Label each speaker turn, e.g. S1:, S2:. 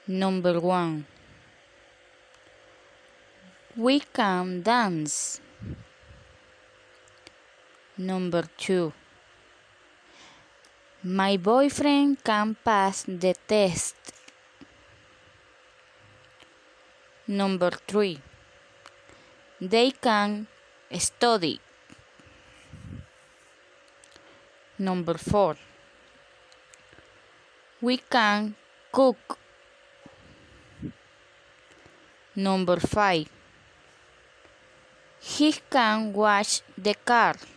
S1: Number 1. We can dance. Number 2. My boyfriend can pass the test. Number 3. They can study. Number 4. We can cook. Number 5. He can wash the car.